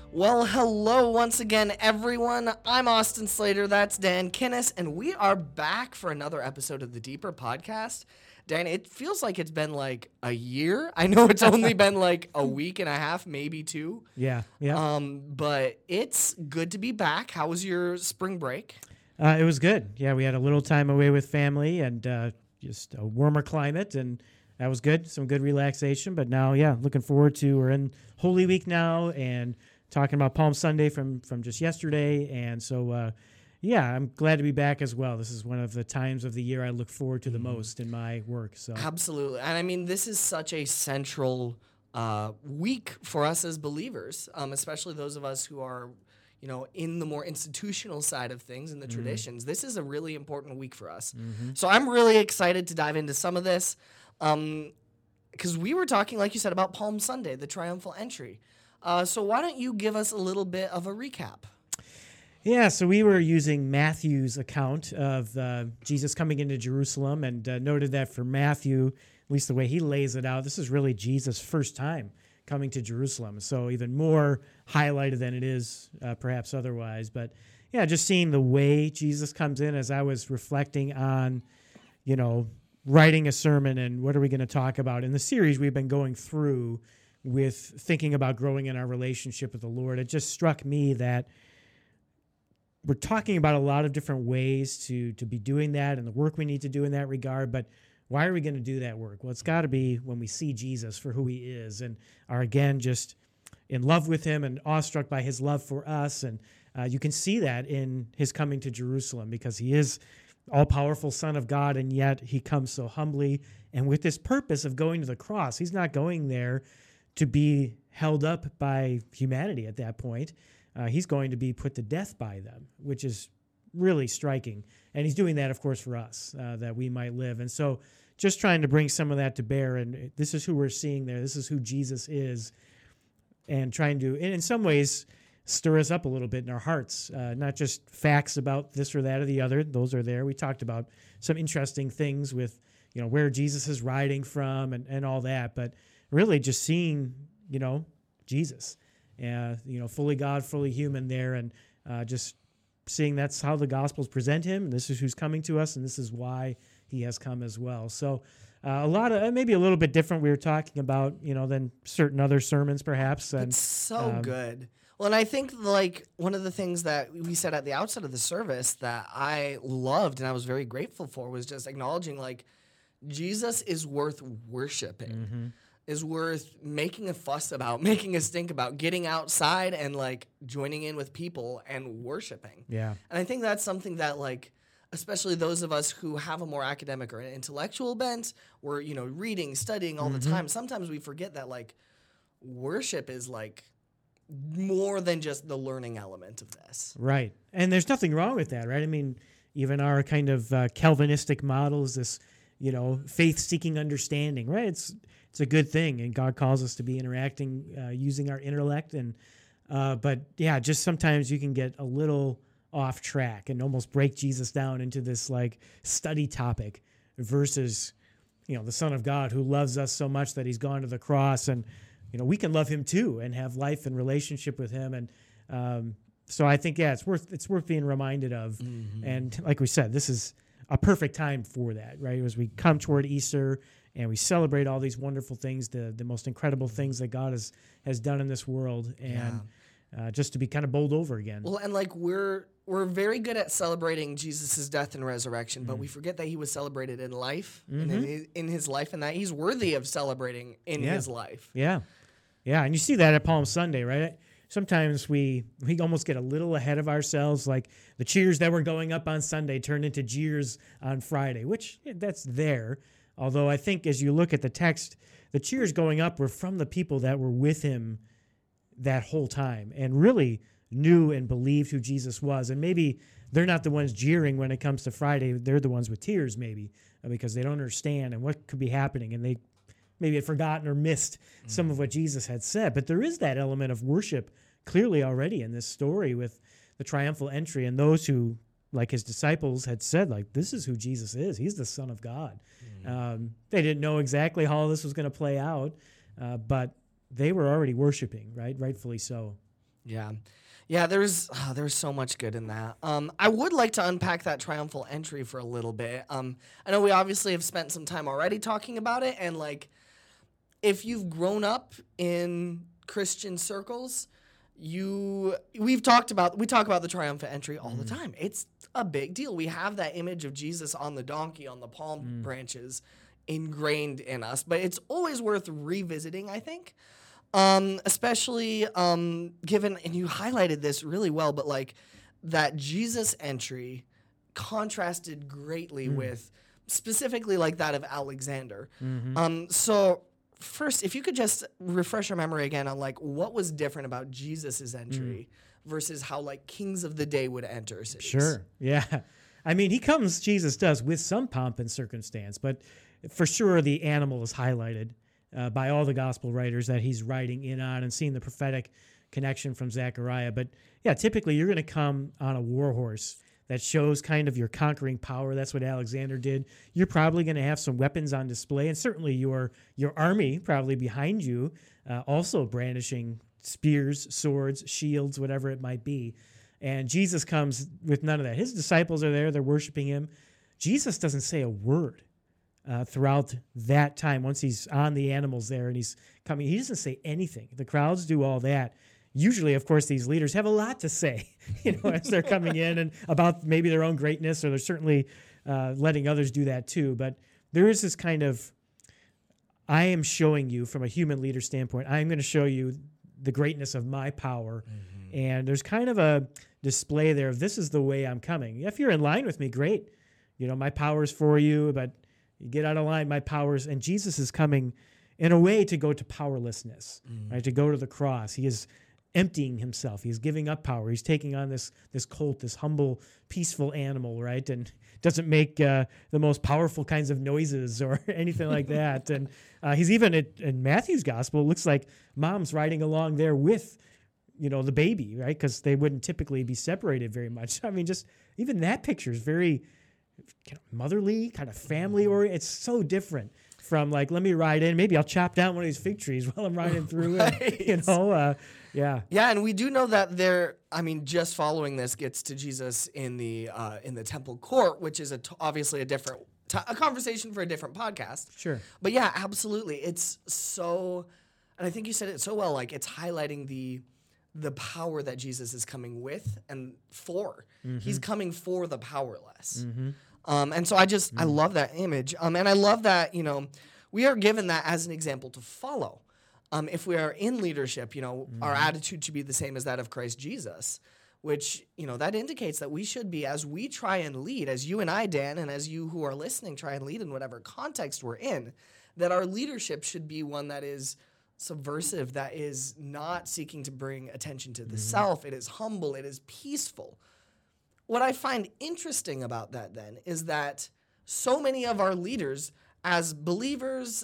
Well, hello once again, everyone. I'm Austin Slater. That's Dan Kinnis, and we are back for another episode of the Deeper Podcast. Dan, it feels like it's been like a year. I know it's only been like a week and a half, maybe two. Yeah. But it's good to be back. How was your spring break? It was good. Yeah, we had a little time away with family and just a warmer climate, and that was good. Some good relaxation. But now, looking forward to, we're in Holy Week now and talking about Palm Sunday from just yesterday. And so, I'm glad to be back as well. This is one of the times of the year I look forward to the most in my work. So Absolutely. And I mean, this is such a central week for us as believers, especially those of us who are, in the more institutional side of things and the traditions. This is a really important week for us. So I'm really excited to dive into some of this because we were talking, like you said, about Palm Sunday, the triumphal entry. So why don't you give us a little bit of a recap? Yeah, so we were using Matthew's account of Jesus coming into Jerusalem and noted that for Matthew, at least the way he lays it out, this is really Jesus' first time coming to Jerusalem. So even more highlighted than it is perhaps otherwise. But yeah, just seeing the way Jesus comes in as I was reflecting on, writing a sermon and what are we going to talk about. In the series we've been going through with thinking about growing in our relationship with the Lord, it just struck me that we're talking about a lot of different ways to be doing that and the work we need to do in that regard, but why are we going to do that work? Well, it's got to be when we see Jesus for who he is and are, again, just in love with him and awestruck by his love for us. And you can see that in his coming to Jerusalem because he is all-powerful Son of God, and yet he comes so humbly and with this purpose of going to the cross. He's not going there to be held up by humanity at that point. He's going to be put to death by them, which is really striking. And he's doing that, of course, for us, that we might live. And so just trying to bring some of that to bear, and this is who we're seeing there. This is who Jesus is, and trying to, and in some ways, stir us up a little bit in our hearts, not just facts about this or that or the other. Those are there. We talked about some interesting things with, where Jesus is riding from and all that, but really just seeing, Jesus, fully God, fully human there, and just seeing that's how the Gospels present him, and this is who's coming to us, and this is why he has come as well. So a lot of, maybe a little bit different we were talking about, than certain other sermons perhaps. And it's so good. Well, and I think one of the things that we said at the outset of the service that I loved and I was very grateful for was just acknowledging Jesus is worth worshiping. Is worth making a fuss about, making a stink about, getting outside and joining in with people and worshiping. Yeah. And I think that's something that especially those of us who have a more academic or an intellectual bent, we're, reading, studying all the time. Sometimes we forget that worship is more than just the learning element of this. Right. And there's nothing wrong with that, right? I mean, even our kind of Calvinistic model is this, faith-seeking understanding, right? It's a good thing, and God calls us to be interacting using our intellect. And but just sometimes you can get a little off track and almost break Jesus down into this study topic versus the Son of God who loves us so much that he's gone to the cross, and we can love him too and have life and relationship with him. And so I think it's worth being reminded of. And like we said, this is a perfect time for that, right? As we come toward Easter and we celebrate all these wonderful things, the most incredible things that God has done in this world, and just to be kind of bowled over again. Well, and we're very good at celebrating Jesus' death and resurrection, but we forget that he was celebrated in life, and in his life, and that he's worthy of celebrating in his life. Yeah, and you see that at Palm Sunday, right? Sometimes we almost get a little ahead of ourselves, like the cheers that were going up on Sunday turned into jeers on Friday, which that's there. Although I think as you look at the text, the cheers going up were from the people that were with him that whole time and really knew and believed who Jesus was. And maybe they're not the ones jeering when it comes to Friday. They're the ones with tears maybe because they don't understand and what could be happening. And they maybe had forgotten or missed some of what Jesus had said. But there is that element of worship clearly already in this story with the triumphal entry and those who, like his disciples, had said, this is who Jesus is. He's the Son of God. They didn't know exactly how all this was going to play out, but they were already worshiping, right? Rightfully so. Yeah. Yeah, there's so much good in that. I would like to unpack that triumphal entry for a little bit. I know we obviously have spent some time already talking about it, and like, if you've grown up in Christian circles, we talk about the triumphant entry all the time. It's a big deal. We have that image of Jesus on the donkey on the palm branches ingrained in us, but it's always worth revisiting, I think. Especially given, and you highlighted this really well, but like that Jesus entry contrasted greatly with specifically like that of Alexander. So first, if you could just refresh our memory again on like what was different about Jesus's entry versus how like kings of the day would enter cities. Sure. Yeah. I mean, Jesus does, with some pomp and circumstance, but for sure the animal is highlighted by all the gospel writers that he's riding in on, and seeing the prophetic connection from Zechariah. But yeah, typically you're going to come on a war horse that shows kind of your conquering power. That's what Alexander did. You're probably going to have some weapons on display, and certainly your army probably behind you, also brandishing spears, swords, shields, whatever it might be. And Jesus comes with none of that. His disciples are there. They're worshiping him. Jesus doesn't say a word throughout that time. Once he's on the animals there and he's coming, he doesn't say anything. The crowds do all that. Usually, of course, these leaders have a lot to say, as they're coming in, and about maybe their own greatness, or they're certainly letting others do that too. But there is this kind of, I am showing you from a human leader standpoint, I'm going to show you the greatness of my power. And there's kind of a display there of, this is the way I'm coming. If you're in line with me, great. My power's for you, but you get out of line, my power's, and Jesus is coming in a way to go to powerlessness, right? To go to the cross. He is emptying himself. He's giving up power. He's taking on this colt, this humble, peaceful animal, right? And doesn't make the most powerful kinds of noises or anything like that. And he's even, in Matthew's gospel, it looks like mom's riding along there with, the baby, right? Because they wouldn't typically be separated very much. I mean, just even that picture is very kind of motherly, kind of family oriented. It's so different from like, let me ride in. Maybe I'll chop down one of these fig trees while I'm riding through it. Yeah. Yeah, and we do know that just following this gets to Jesus in the temple court, which is obviously a different a conversation for a different podcast. Sure. But yeah, absolutely. It's so, and I think you said it so well, like it's highlighting the power that Jesus is coming with and for. He's coming for the powerless. And so I love that image. And I love that, we are given that as an example to follow. If we are in leadership, our attitude should be the same as that of Christ Jesus, which, that indicates that we should be, as we try and lead, as you and I, Dan, and as you who are listening try and lead in whatever context we're in, that our leadership should be one that is subversive, that is not seeking to bring attention to the self. It is humble. It is peaceful. What I find interesting about that then is that so many of our leaders, as believers,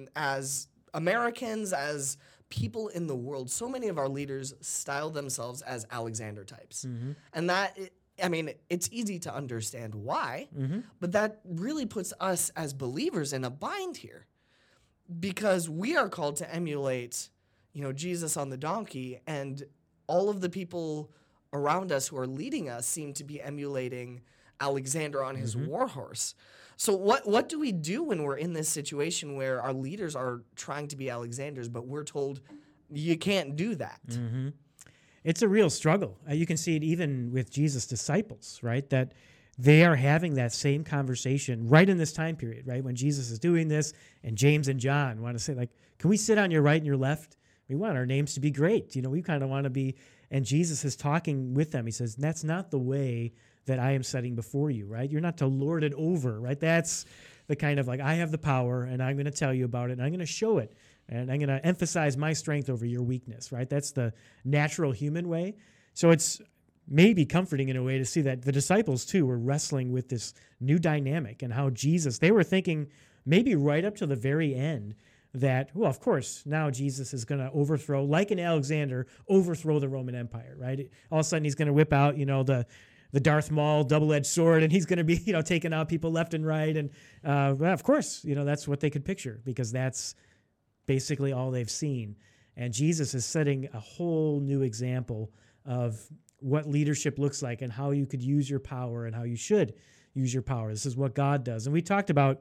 as Americans, as people in the world, so many of our leaders style themselves as Alexander types. And that, it's easy to understand why, but that really puts us as believers in a bind here, because we are called to emulate, Jesus on the donkey, and all of the people around us who are leading us seem to be emulating Alexander on his war horse. So what do we do when we're in this situation where our leaders are trying to be Alexanders, but we're told you can't do that? It's a real struggle. You can see it even with Jesus' disciples, right? That they are having that same conversation right in this time period, right? When Jesus is doing this, and James and John want to say, like, can we sit on your right and your left? We want our names to be great. We kind of want to be, and Jesus is talking with them. He says, that's not the way that I am setting before you, right? You're not to lord it over, right? That's the kind of like, I have the power, and I'm going to tell you about it, and I'm going to show it, and I'm going to emphasize my strength over your weakness, right? That's the natural human way. So it's maybe comforting in a way to see that the disciples too were wrestling with this new dynamic, and how Jesus, they were thinking maybe right up to the very end that, well, of course, now Jesus is going to overthrow, like an Alexander, overthrow the Roman Empire, right? All of a sudden he's going to whip out, the Darth Maul double-edged sword, and he's going to be, taking out people left and right. And well, of course, that's what they could picture, because that's basically all they've seen. And Jesus is setting a whole new example of what leadership looks like and how you could use your power and how you should use your power. This is what God does. And we talked about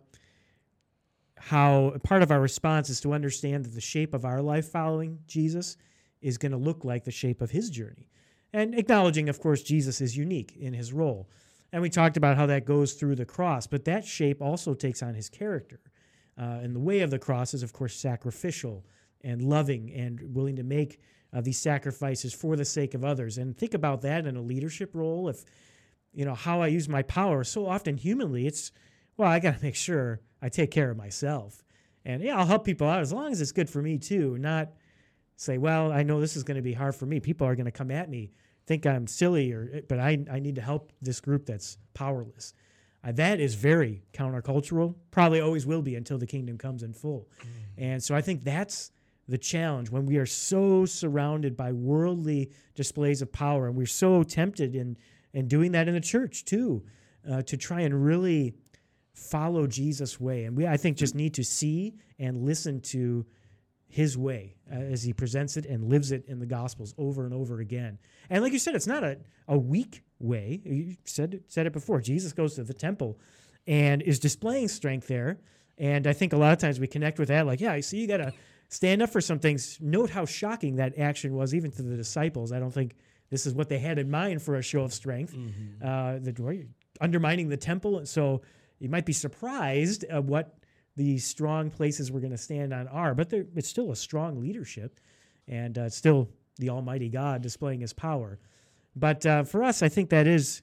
how part of our response is to understand that the shape of our life following Jesus is going to look like the shape of his journey. And acknowledging, of course, Jesus is unique in his role. And we talked about how that goes through the cross, but that shape also takes on his character. And the way of the cross is, of course, sacrificial and loving and willing to make these sacrifices for the sake of others. And think about that in a leadership role. If, how I use my power, so often humanly, it's, well, I got to make sure I take care of myself. And yeah, I'll help people out as long as it's good for me too, not say, well, I know this is going to be hard for me. People are going to come at me, think I'm silly, but I need to help this group that's powerless. That is very countercultural, probably always will be until the kingdom comes in full. And so I think that's the challenge when we are so surrounded by worldly displays of power, and we're so tempted in doing that in the church too, to try and really follow Jesus' way. And we, I think, just need to see and listen to his way as he presents it and lives it in the Gospels over and over again. And like you said, it's not a weak way. You said it before. Jesus goes to the temple and is displaying strength there. And I think a lot of times we connect with that, like, yeah, you see, you got to stand up for some things. Note how shocking that action was, even to the disciples. I don't think this is what they had in mind for a show of strength, undermining the temple. And so you might be surprised at what the strong places we're going to stand on are, but it's still a strong leadership, and it's still the Almighty God displaying his power. But for us, I think that is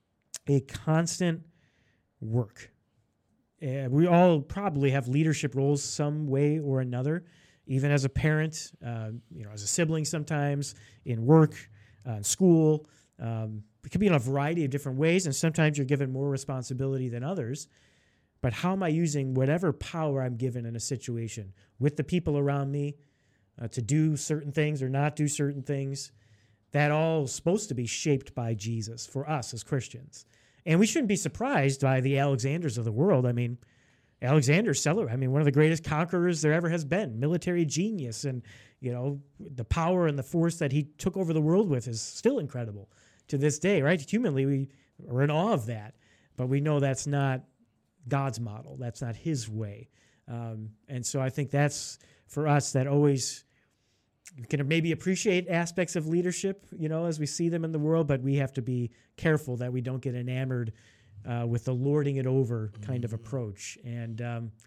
a constant work. We all probably have leadership roles some way or another, even as a parent, as a sibling sometimes, in work, in school. It can be in a variety of different ways, and sometimes you're given more responsibility than others. But how am I using whatever power I'm given in a situation with the people around me to do certain things or not do certain things? That all is supposed to be shaped by Jesus for us as Christians. And we shouldn't be surprised by the Alexanders of the world. I mean, Alexander one of the greatest conquerors there ever has been, military genius. And, the power and the force that he took over the world with is still incredible to this day, right? Humanly, we are in awe of that. But we know that's not God's model. That's not his way. And so I think that's, for us, that always, we can maybe appreciate aspects of leadership, as we see them in the world, but we have to be careful that we don't get enamored with the lording it over kind of approach. And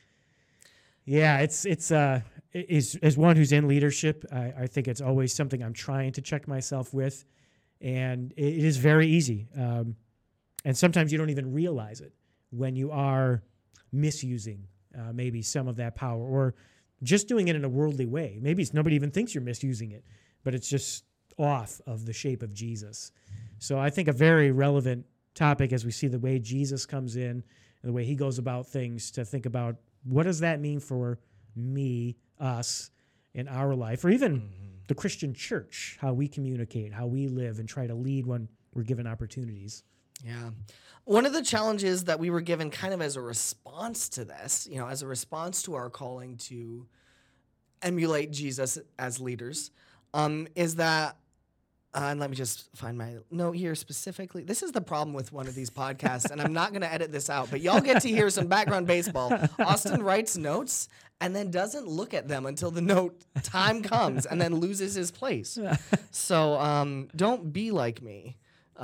as one who's in leadership, I think it's always something I'm trying to check myself with. And it is very easy. And sometimes you don't even realize it when you are misusing maybe some of that power, or just doing it in a worldly way. Maybe nobody even thinks you're misusing it, but it's just off of the shape of Jesus. So I think a very relevant topic as we see the way Jesus comes in and the way he goes about things, to think about what does that mean for me, us, in our life, or even the Christian church, how we communicate, how we live and try to lead when we're given opportunities. Yeah. One of the challenges that we were given kind of as a response to this, as a response to our calling to emulate Jesus as leaders, is that, and let me just find my note here specifically. This is the problem with one of these podcasts, and I'm not going to edit this out, but y'all get to hear some background baseball. Austin writes notes and then doesn't look at them until the note time comes, and then loses his place. So don't be like me.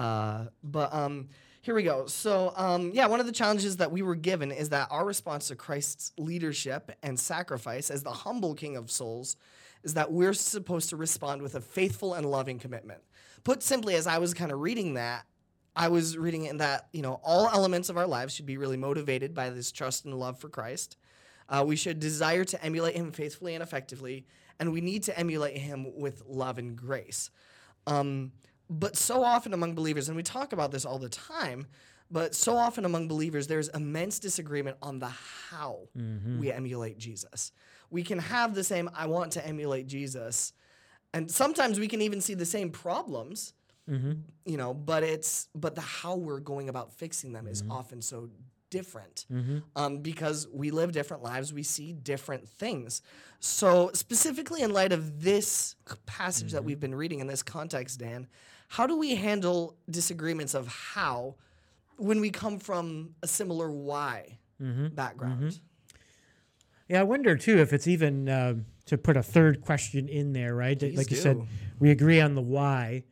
Here we go. So, one of the challenges that we were given is that our response to Christ's leadership and sacrifice as the humble King of souls is that we're supposed to respond with a faithful and loving commitment. Put simply, as I was kind of reading that, I was reading it in that, all elements of our lives should be really motivated by this trust and love for Christ. We should desire to emulate him faithfully and effectively, and we need to emulate him with love and grace. But so often among believers, and we talk about this all the time, but so often among believers, there's immense disagreement on the how we emulate Jesus. We can have the same, I want to emulate Jesus, and sometimes we can even see the same problems, but the how we're going about fixing them is often so different because we live different lives, we see different things. So specifically in light of this passage that we've been reading in this context, Dan, how do we handle disagreements of how when we come from a similar why background? Yeah, I wonder too if it's even to put a third question in there, right? Please like you do. said, we agree on the why.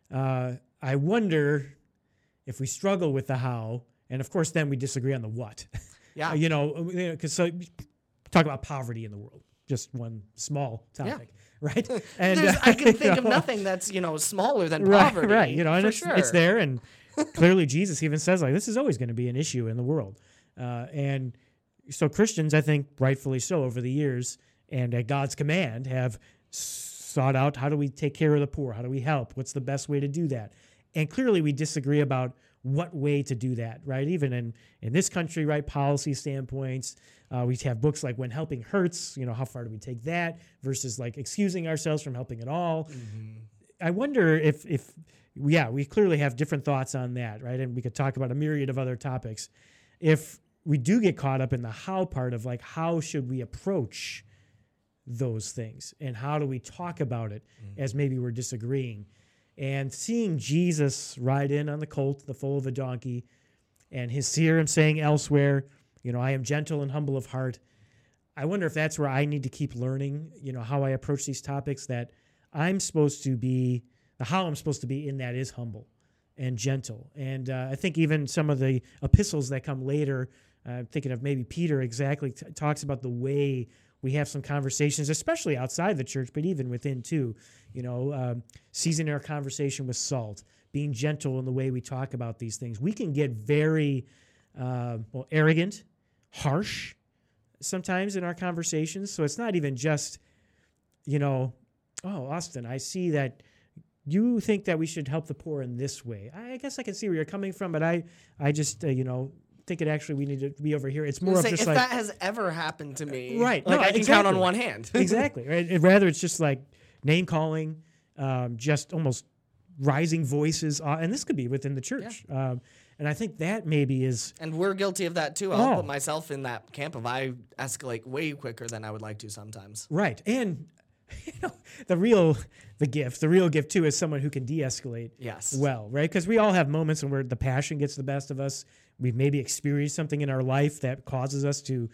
I wonder if we struggle with the how, and of course, then we disagree on the what. Yeah. Because talk about poverty in the world, just one small topic, right? And I can think of nothing that's smaller than poverty. Right. And for it's, sure. it's there, and clearly Jesus even says like this is always going to be an issue in the world, and so Christians, I think, rightfully so, over the years, and at God's command, have sought out how do we take care of the poor? How do we help? What's the best way to do that? And clearly we disagree about what way to do that, right? Even in this country, right, policy standpoints, we have books like When Helping Hurts, how far do we take that versus like excusing ourselves from helping at all? I wonder if we clearly have different thoughts on that, right? And we could talk about a myriad of other topics. If we do get caught up in the how part of like, how should we approach those things and how do we talk about it as maybe we're disagreeing? And seeing Jesus ride in on the colt, the foal of a donkey, and hear him saying elsewhere, I am gentle and humble of heart. I wonder if that's where I need to keep learning, how I approach these topics, that I'm supposed to be, how I'm supposed to be in that is humble and gentle. And I think even some of the epistles that come later, thinking of maybe Peter exactly, talks about the way we have some conversations, especially outside the church, but even within too, seasoning our conversation with salt, being gentle in the way we talk about these things. We can get very arrogant, harsh sometimes in our conversations. So it's not even just, oh, Austin, I see that you think that we should help the poor in this way. I guess I can see where you're coming from, but I just, think it actually we need to be over here. It's more of just if like that has ever happened to me, right? Like I can count on one hand. Exactly. Right. Rather, it's just like name calling, just almost rising voices, and this could be within the church. Yeah. And I think that maybe is, and we're guilty of that too. I'll put myself in that camp of I escalate way quicker than I would like to sometimes. Right. And the real gift too is someone who can de-escalate. Yes. Well, right? Because we all have moments where the passion gets the best of us. We've maybe experienced something in our life that causes us to,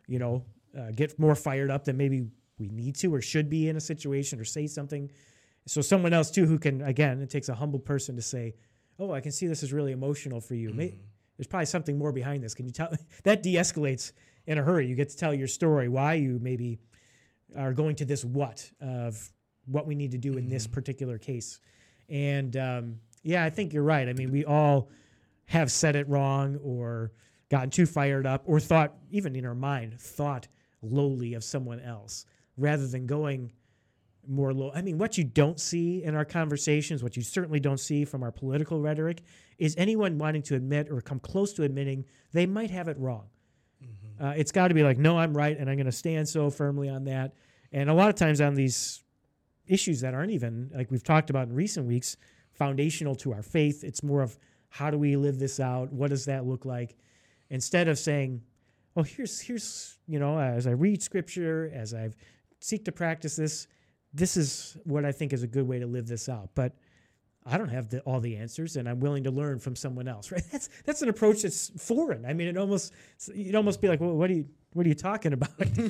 get more fired up than maybe we need to or should be in a situation or say something. So someone else too who can, again, it takes a humble person to say, oh, I can see this is really emotional for you. There's probably something more behind this. Can you tell? That de-escalates in a hurry. You get to tell your story, why you maybe are going to this what of what we need to do in this particular case. And I think you're right. I mean, we all have said it wrong or gotten too fired up or thought, even in our mind, thought lowly of someone else rather than going more low. I mean, what you don't see in our conversations, what you certainly don't see from our political rhetoric, is anyone wanting to admit or come close to admitting they might have it wrong. It's got to be like, no, I'm right, and I'm going to stand so firmly on that. And a lot of times on these issues that aren't even, like we've talked about in recent weeks, foundational to our faith, it's more of how do we live this out? What does that look like? Instead of saying, well, here's as I read Scripture, as I seek to practice this is what I think is a good way to live this out. But I don't have all the answers, and I'm willing to learn from someone else. Right? That's an approach that's foreign. I mean, you'd almost be like, well, what are you talking about?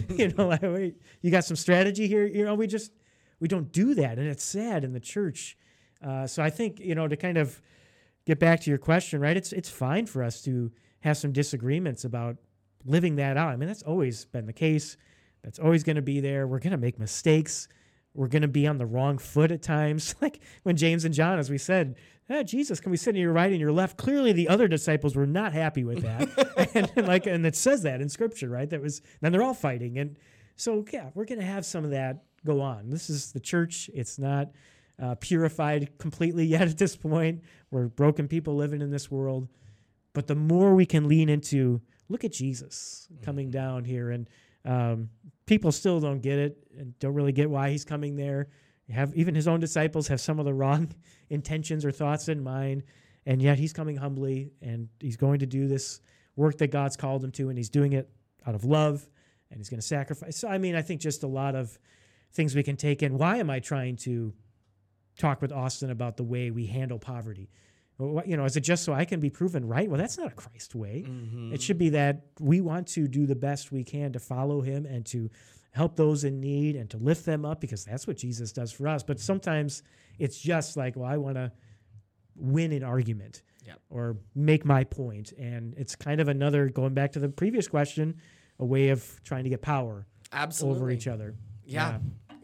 You got some strategy here? We don't do that, and it's sad in the church. So I think to kind of get back to your question, right? It's fine for us to have some disagreements about living that out. I mean, that's always been the case. That's always going to be there. We're going to make mistakes. We're going to be on the wrong foot at times. Like when James and John, as we said, Jesus, can we sit on your right and your left? Clearly the other disciples were not happy with that. and it says that in Scripture, right? Then they're all fighting. And so, we're going to have some of that go on. This is the church. It's not purified completely yet at this point. We're broken people living in this world. But the more we can lean into, look at Jesus coming down here, and people still don't get it and don't really get why he's coming there. Even his own disciples have some of the wrong intentions or thoughts in mind, and yet he's coming humbly, and he's going to do this work that God's called him to, and he's doing it out of love, and he's going to sacrifice. So, I mean, I think just a lot of things we can take in. Why am I trying to talk with Austin about the way we handle poverty? Well, is it just so I can be proven right? Well, that's not a Christ way. Mm-hmm. It should be that we want to do the best we can to follow him and to help those in need and to lift them up, because that's what Jesus does for us. But sometimes it's just like, well, I want to win an argument or make my point. And it's kind of another, going back to the previous question, a way of trying to get power over each other. Yeah.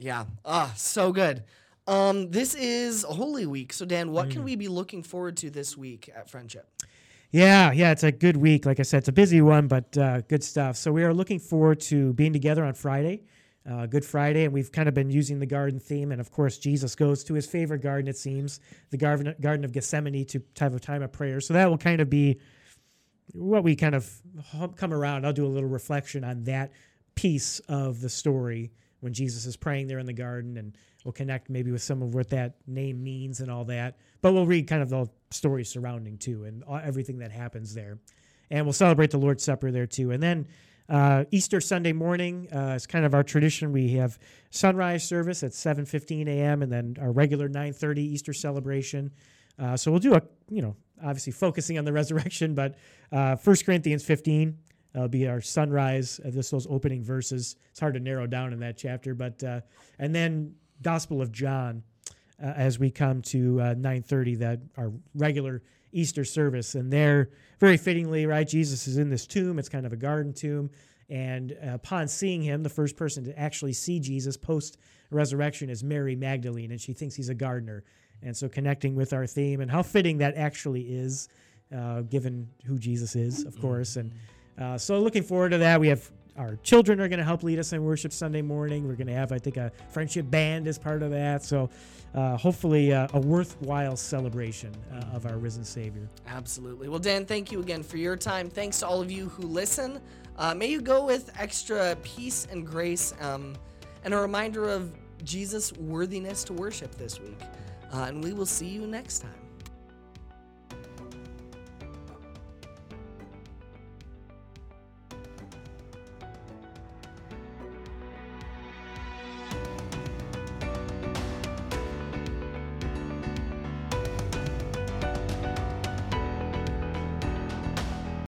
So good. This is Holy Week. So, Dan, what can we be looking forward to this week at Friendship? Yeah, it's a good week. Like I said, it's a busy one, but good stuff. So we are looking forward to being together on Friday, Good Friday, and we've kind of been using the garden theme. And, of course, Jesus goes to his favorite garden, it seems, the Garden of Gethsemane, to have a time of prayer. So that will kind of be what we kind of come around. I'll do a little reflection on that piece of the story when Jesus is praying there in the garden, and we'll connect maybe with some of what that name means and all that. But we'll read kind of the story surrounding too, and everything that happens there. And we'll celebrate the Lord's Supper there too. And then Easter Sunday morning is kind of our tradition. We have sunrise service at 7:15 a.m. and then our regular 9:30 Easter celebration. So we'll do obviously focusing on the resurrection, but 1 Corinthians 15 will be our sunrise. Those opening verses. It's hard to narrow down in that chapter, but and then Gospel of John as we come to 9:30, that our regular Easter service. And there, very fittingly, right, Jesus is in this tomb. It's kind of a garden tomb. And upon seeing him, the first person to actually see Jesus post-resurrection is Mary Magdalene, and she thinks he's a gardener. And so connecting with our theme, and how fitting that actually is, given who Jesus is, of course. And so looking forward to that. We have our children are going to help lead us in worship Sunday morning. We're going to have, I think, a friendship band as part of that. So hopefully a worthwhile celebration of our risen Savior. Absolutely. Well, Dan, thank you again for your time. Thanks to all of you who listen. May you go with extra peace and grace and a reminder of Jesus' worthiness to worship this week. And we will see you next time.